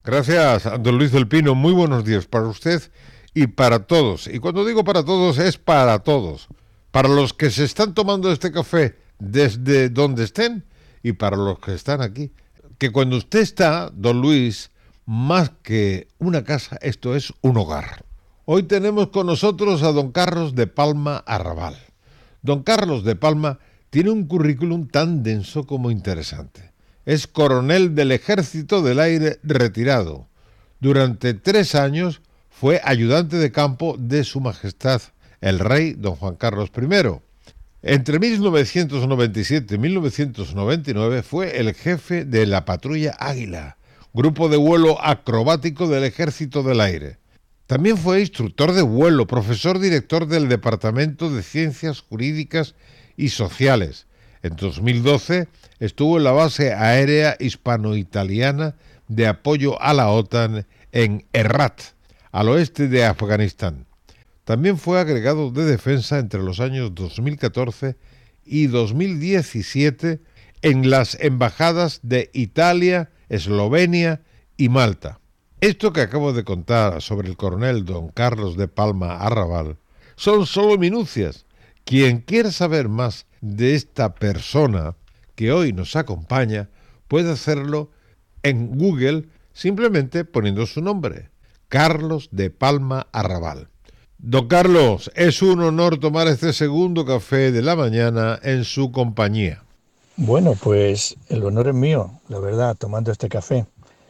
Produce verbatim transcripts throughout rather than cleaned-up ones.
Gracias, don Luis del Pino. Muy buenos días para usted y para todos. Y cuando digo para todos, es para todos. Para los que se están tomando este café desde donde estén y para los que están aquí. Que cuando usted está, don Luis, más que una casa, esto es un hogar. Hoy tenemos con nosotros a don Carlos de Palma Arrabal. Don Carlos de Palma tiene un currículum tan denso como interesante. Es coronel del Ejército del Aire retirado. Durante tres años fue ayudante de campo de Su Majestad, el rey don Juan Carlos primero. Entre mil novecientos noventa y siete y mil novecientos noventa y nueve fue el jefe de la Patrulla Águila, grupo de vuelo acrobático del Ejército del Aire. También fue instructor de vuelo, profesor director del Departamento de Ciencias Jurídicas y Sociales. En dos mil doce estuvo en la base aérea hispano-italiana de apoyo a la OTAN en Herat, al oeste de Afganistán. También fue agregado de defensa entre los años dos mil catorce y dos mil diecisiete en las embajadas de Italia, Eslovenia y Malta. Esto que acabo de contar sobre el coronel don Carlos de Palma Arrabal son solo minucias. Quien quiera saber más de esta persona que hoy nos acompaña puede hacerlo en Google simplemente poniendo su nombre, Carlos de Palma Arrabal. Don Carlos, es un honor tomar este segundo café de la mañana en su compañía. Bueno, pues el honor es mío, la verdad, tomando este café.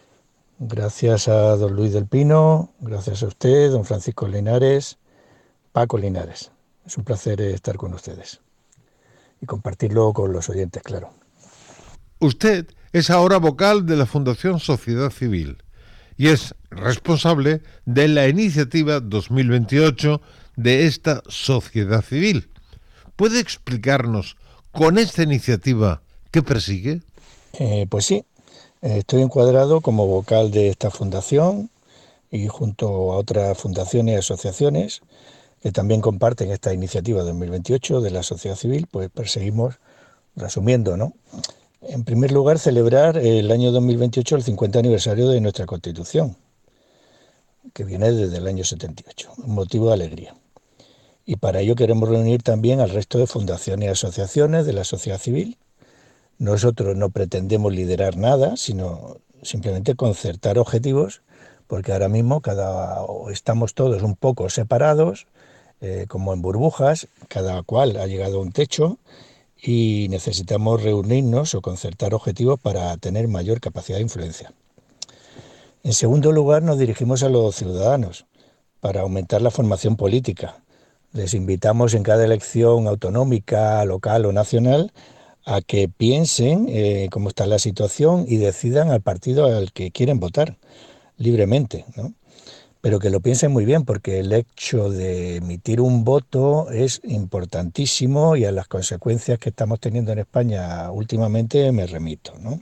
Gracias a don Luis del Pino, gracias a usted, don Francisco Linares, Paco Linares. Es un placer estar con ustedes y compartirlo con los oyentes, claro. Usted es ahora vocal de la Fundación Sociedad Civil y es responsable de la iniciativa dos mil veintiocho de esta sociedad civil. ¿Puede explicarnos con esta iniciativa qué persigue? Eh, pues sí, estoy encuadrado como vocal de esta fundación y junto a otras fundaciones y asociaciones que también comparten esta iniciativa dos mil veintiocho de la sociedad civil, pues perseguimos, resumiendo, ¿no? En primer lugar, celebrar el año dos mil veintiocho el cincuenta aniversario de nuestra Constitución, que viene desde el año setenta y ocho, un motivo de alegría. Y para ello queremos reunir también al resto de fundaciones y asociaciones de la sociedad civil. Nosotros no pretendemos liderar nada, sino simplemente concertar objetivos, porque ahora mismo cada, estamos todos un poco separados, eh, como en burbujas, cada cual ha llegado a un techo y necesitamos reunirnos o concertar objetivos para tener mayor capacidad de influencia. En segundo lugar, nos dirigimos a los ciudadanos para aumentar la formación política. Les invitamos en cada elección autonómica, local o nacional a que piensen eh, cómo está la situación y decidan al partido al que quieren votar libremente, ¿no? Pero que lo piensen muy bien, porque el hecho de emitir un voto es importantísimo y a las consecuencias que estamos teniendo en España últimamente me remito, ¿no?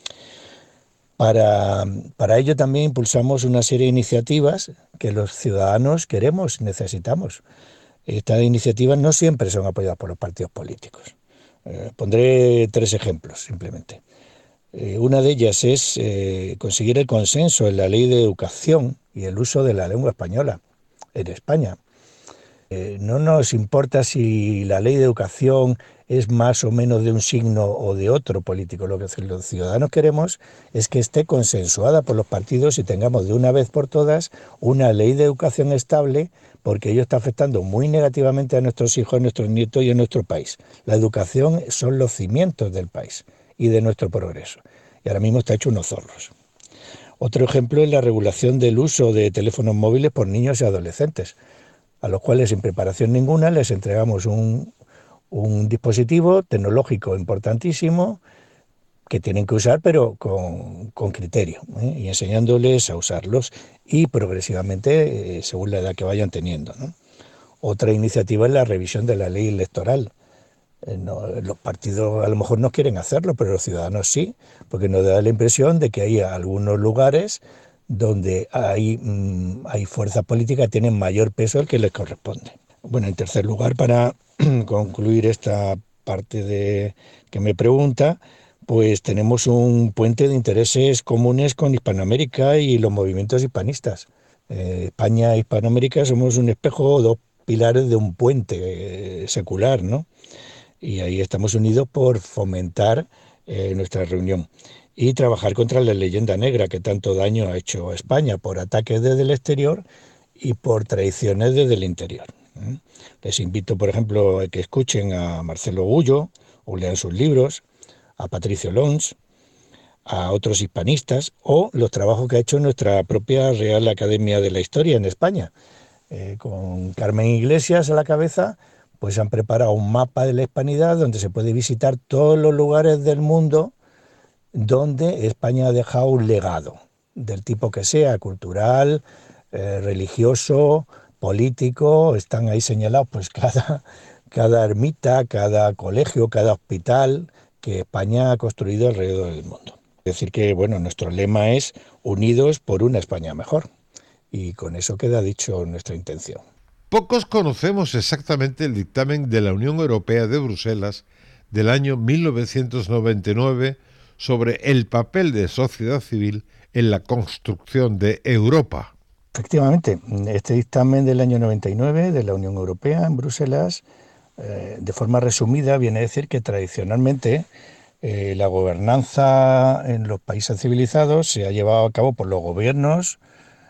Para, para ello también impulsamos una serie de iniciativas que los ciudadanos queremos, necesitamos. Estas iniciativas no siempre son apoyadas por los partidos políticos. Eh, pondré tres ejemplos, simplemente. Eh, una de ellas es eh, conseguir el consenso en la ley de educación y el uso de la lengua española en España. Eh, no nos importa si la ley de educación es más o menos de un signo o de otro político. Lo que los ciudadanos queremos es que esté consensuada por los partidos y tengamos de una vez por todas una ley de educación estable, porque ello está afectando muy negativamente a nuestros hijos, a nuestros nietos y a nuestro país. La educación son los cimientos del país y de nuestro progreso. Y ahora mismo está hecho unos zorros. Otro ejemplo es la regulación del uso de teléfonos móviles por niños y adolescentes, a los cuales sin preparación ninguna les entregamos un, un dispositivo tecnológico importantísimo que tienen que usar, pero con, con criterio, ¿eh? Y enseñándoles a usarlos y progresivamente eh, según la edad que vayan teniendo, ¿no? Otra iniciativa es la revisión de la ley electoral. Eh, no, los partidos a lo mejor no quieren hacerlo, pero los ciudadanos sí, porque nos da la impresión de que hay algunos lugares donde hay, mmm, hay fuerzas políticas que tienen mayor peso del que les corresponde. Bueno, en tercer lugar, para concluir esta parte de que me pregunta, Pues tenemos un puente de intereses comunes con Hispanoamérica y los movimientos hispanistas. Eh, España e Hispanoamérica somos un espejo o dos pilares de un puente eh, secular, ¿no? Y ahí estamos unidos por fomentar eh, nuestra reunión y trabajar contra la leyenda negra que tanto daño ha hecho a España por ataques desde el exterior y por traiciones desde el interior. ¿eh? Les invito, por ejemplo, a que escuchen a Marcelo Gullo o lean sus libros, a Patricio Lons, a otros hispanistas o los trabajos que ha hecho nuestra propia Real Academia de la Historia en España. Eh, con Carmen Iglesias a la cabeza, pues han preparado un mapa de la hispanidad donde se puede visitar todos los lugares del mundo donde España ha dejado un legado, del tipo que sea, cultural, eh, religioso, político. Están ahí señalados pues cada, cada ermita, cada colegio, cada hospital que España ha construido alrededor del mundo. Es decir que, bueno, nuestro lema es unidos por una España mejor. Y con eso queda dicho nuestra intención. Pocos conocemos exactamente el dictamen de la Unión Europea de Bruselas del año mil novecientos noventa y nueve sobre el papel de sociedad civil en la construcción de Europa. Efectivamente, este dictamen del año noventa y nueve de la Unión Europea en Bruselas, eh, de forma resumida, viene a decir que tradicionalmente eh, la gobernanza en los países civilizados se ha llevado a cabo por los gobiernos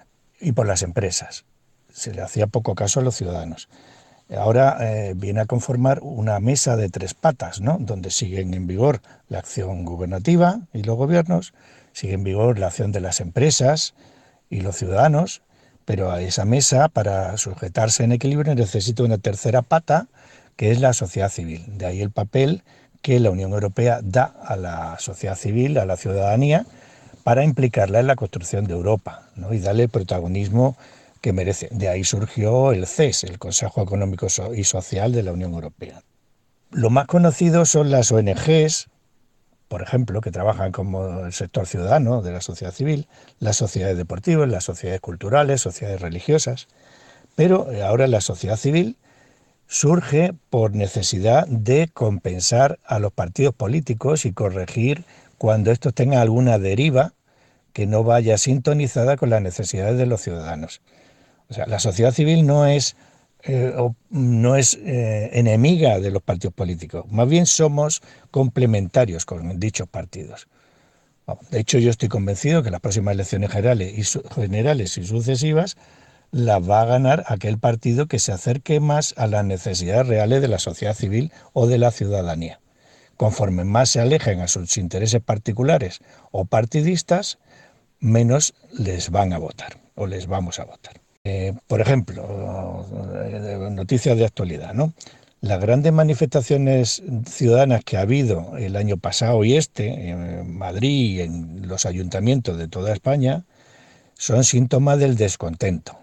y por las empresas. Se le hacía poco caso a los ciudadanos. Ahora eh, viene a conformar una mesa de tres patas, ¿no? Donde siguen en vigor la acción gubernativa y los gobiernos, sigue en vigor la acción de las empresas y los ciudadanos, pero a esa mesa, para sujetarse en equilibrio, necesita una tercera pata, que es la sociedad civil. De ahí el papel que la Unión Europea da a la sociedad civil, a la ciudadanía, para implicarla en la construcción de Europa, ¿no? Y darle el protagonismo que merece. De ahí surgió el C E S, el Consejo Económico y Social de la Unión Europea. Lo más conocido son las O N Ges, por ejemplo, que trabajan como el sector ciudadano de la sociedad civil, las sociedades deportivas, las sociedades culturales, sociedades religiosas. Pero ahora la sociedad civil surge por necesidad de compensar a los partidos políticos y corregir cuando estos tengan alguna deriva que no vaya sintonizada con las necesidades de los ciudadanos. O sea, la sociedad civil no es, eh, no es eh, enemiga de los partidos políticos, más bien somos complementarios con dichos partidos. De hecho, yo estoy convencido que las próximas elecciones generales y, su, generales y sucesivas las va a ganar aquel partido que se acerque más a las necesidades reales de la sociedad civil o de la ciudadanía. Conforme más se alejen a sus intereses particulares o partidistas, menos les van a votar o les vamos a votar. Eh, por ejemplo, noticias de actualidad, ¿no? Las grandes manifestaciones ciudadanas que ha habido el año pasado y este, en Madrid y en los ayuntamientos de toda España, son síntomas del descontento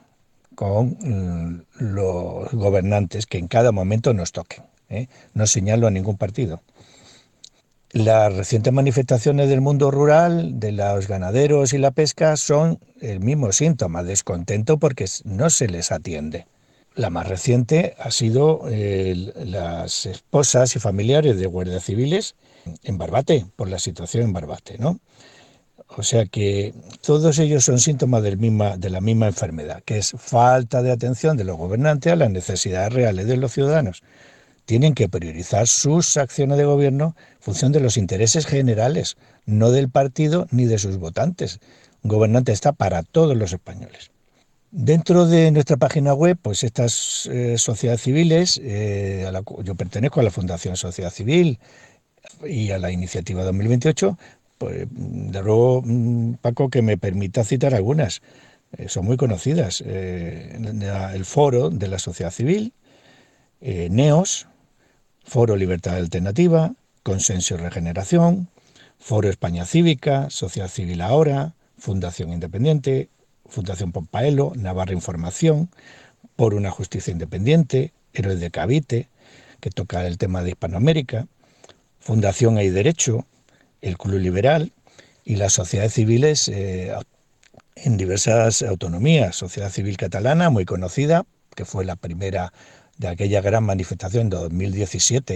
con los gobernantes que en cada momento nos toquen, ¿eh? No señalo a ningún partido. Las recientes manifestaciones del mundo rural, de los ganaderos y la pesca, son el mismo síntoma, descontento porque no se les atiende. La más reciente ha sido eh, las esposas y familiares de guardias civiles en Barbate, por la situación en Barbate, ¿no? O sea que todos ellos son síntomas del misma, de la misma enfermedad, que es falta de atención de los gobernantes a las necesidades reales de los ciudadanos. Tienen que priorizar sus acciones de gobierno en función de los intereses generales, no del partido ni de sus votantes. Un gobernante está para todos los españoles. Dentro de nuestra página web, pues estas eh, sociedades civiles, eh, a la, yo pertenezco a la Fundación Sociedad Civil y a la Iniciativa dos mil veintiocho, pues de luego, Paco, que me permita citar algunas. Eh, son muy conocidas. Eh, el Foro de la Sociedad Civil, eh, NEOS, Foro Libertad Alternativa, Consenso y Regeneración, Foro España Cívica, Sociedad Civil Ahora, Fundación Independiente, Fundación Pompaelo, Navarra Información, Por una Justicia Independiente, Héroes de Cavite, que toca el tema de Hispanoamérica, Fundación Hay Derecho, el Club Liberal y las sociedades civiles eh, en diversas autonomías. Sociedad Civil Catalana, muy conocida, que fue la primera de aquella gran manifestación de dos mil diecisiete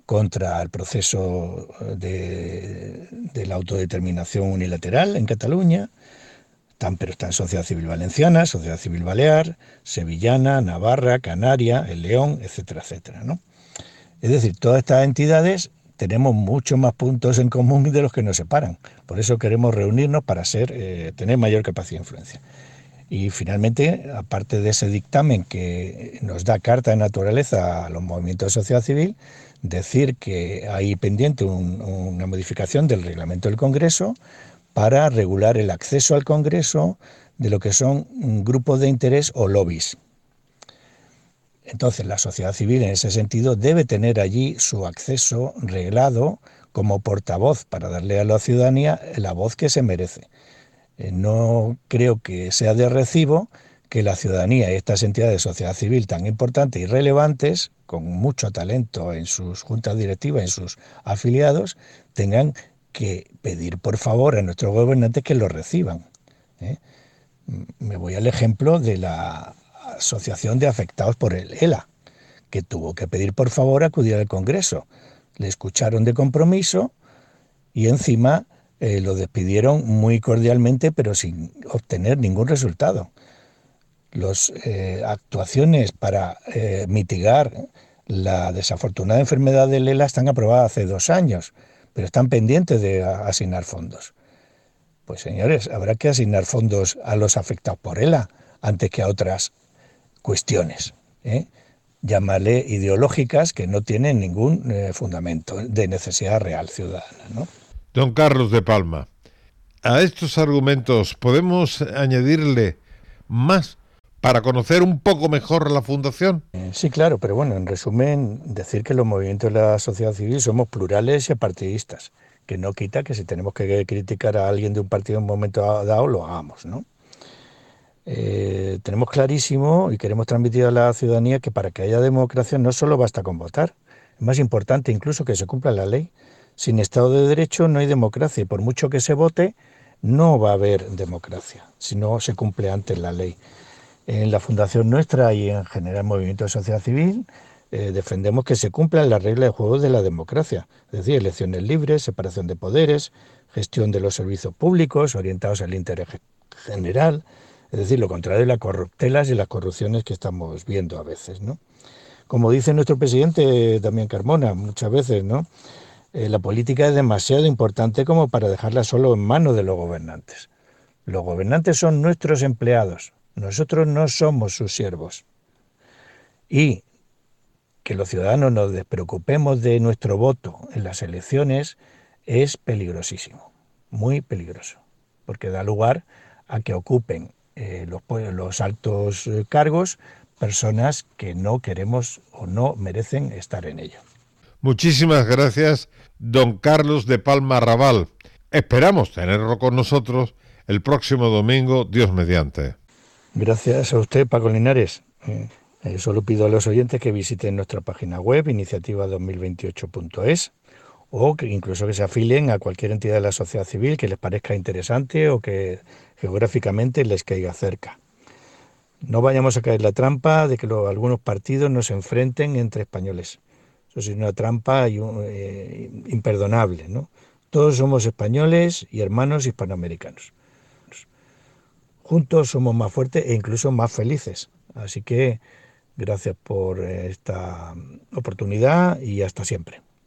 contra el proceso de, de la autodeterminación unilateral en Cataluña, están, pero están Sociedad Civil Valenciana, Sociedad Civil Balear, Sevillana, Navarra, Canaria, El León, etcétera, etcétera, ¿no? Es decir, todas estas entidades tenemos muchos más puntos en común de los que nos separan. Por eso queremos reunirnos para ser, eh, tener mayor capacidad de influencia. Y finalmente, aparte de ese dictamen que nos da carta de naturaleza a los movimientos de sociedad civil, decir que hay pendiente un, una modificación del reglamento del Congreso para regular el acceso al Congreso de lo que son grupos de interés o lobbies. Entonces, la sociedad civil en ese sentido debe tener allí su acceso reglado como portavoz para darle a la ciudadanía la voz que se merece. No creo que sea de recibo que la ciudadanía y estas entidades de sociedad civil tan importantes y relevantes, con mucho talento en sus juntas directivas, en sus afiliados, tengan que pedir por favor a nuestros gobernantes que lo reciban. ¿eh? Me voy al ejemplo de la Asociación de Afectados por el E L A, que tuvo que pedir por favor acudir al Congreso. Le escucharon de compromiso y encima Eh, lo despidieron muy cordialmente, pero sin obtener ningún resultado. Las eh, actuaciones para eh, mitigar la desafortunada enfermedad del E L A están aprobadas hace dos años, pero están pendientes de asignar fondos. Pues señores, habrá que asignar fondos a los afectados por E L A antes que a otras cuestiones, ¿eh? Llámale ideológicas que no tienen ningún eh, fundamento de necesidad real ciudadana, ¿no? Don Carlos de Palma, a estos argumentos podemos añadirle más para conocer un poco mejor la Fundación. Eh, sí, claro, pero bueno, en resumen, decir que los movimientos de la sociedad civil somos plurales y apartidistas, que no quita que si tenemos que criticar a alguien de un partido en un momento dado, lo hagamos, ¿no? Eh, tenemos clarísimo y queremos transmitir a la ciudadanía que para que haya democracia no solo basta con votar, es más importante incluso que se cumpla la ley. Sin Estado de Derecho no hay democracia y por mucho que se vote no va a haber democracia si no se cumple antes la ley. En la Fundación nuestra y en general Movimiento de Sociedad Civil eh, defendemos que se cumplan las reglas de juego de la democracia, es decir, elecciones libres, separación de poderes, gestión de los servicios públicos orientados al interés general, es decir, lo contrario de las corruptelas y las corrupciones que estamos viendo a veces, ¿no? Como dice nuestro presidente Damián Carmona muchas veces, ¿no? Eh, la política es demasiado importante como para dejarla solo en manos de los gobernantes. Los gobernantes son nuestros empleados, nosotros no somos sus siervos. Y que los ciudadanos nos despreocupemos de nuestro voto en las elecciones es peligrosísimo, muy peligroso, porque da lugar a que ocupen eh, los, los altos cargos personas que no queremos o no merecen estar en ello. Muchísimas gracias, don Carlos de Palma Raval. Esperamos tenerlo con nosotros el próximo domingo, Dios mediante. Gracias a usted, Paco Linares. Eh, eh, solo pido a los oyentes que visiten nuestra página web, iniciativa dos mil veintiocho punto es, o que incluso que se afilien a cualquier entidad de la sociedad civil que les parezca interesante o que geográficamente les caiga cerca. No vayamos a caer en la trampa de que lo, algunos partidos nos enfrenten entre españoles. Eso es una trampa y un, eh, imperdonable, ¿no? Todos somos españoles y hermanos hispanoamericanos. Juntos somos más fuertes e incluso más felices. Así que gracias por esta oportunidad y hasta siempre.